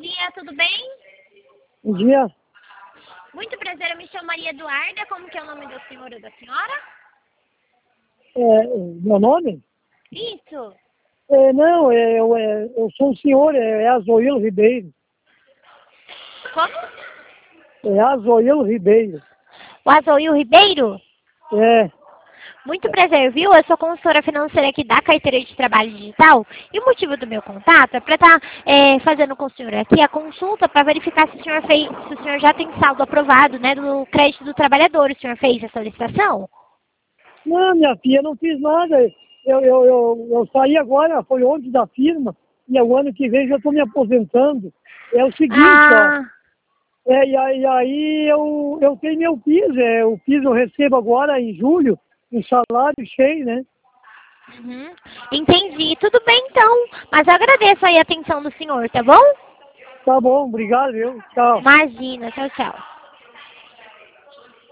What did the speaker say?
dia, tudo bem? Bom dia. Muito prazer, eu me chamo Maria Eduarda. Como que é o nome do senhor ou da senhora? Meu nome? Isso. Não, eu sou o senhor, é Azoilo Ribeiro. Como? É Azoilo Ribeiro. O Azoil Ribeiro? É. Muito prazer, viu? Eu sou consultora financeira aqui da Carteira de Trabalho Digital e o motivo do meu contato é para estar fazendo com o senhor aqui a consulta para verificar se o senhor se o senhor já tem saldo aprovado, né, do crédito do trabalhador. O senhor fez a solicitação? Não, minha filha, não fiz nada. Eu saí agora, foi ontem da firma, e o ano que vem já estou me aposentando. É o seguinte, ó. E aí eu tenho meu PIS, o PIS eu recebo agora em julho, um salário cheio, né? Uhum. Entendi. Tudo bem, então. Mas eu agradeço aí a atenção do senhor, tá bom? Tá bom, obrigado, viu? Tchau. Imagina. Tchau, tchau.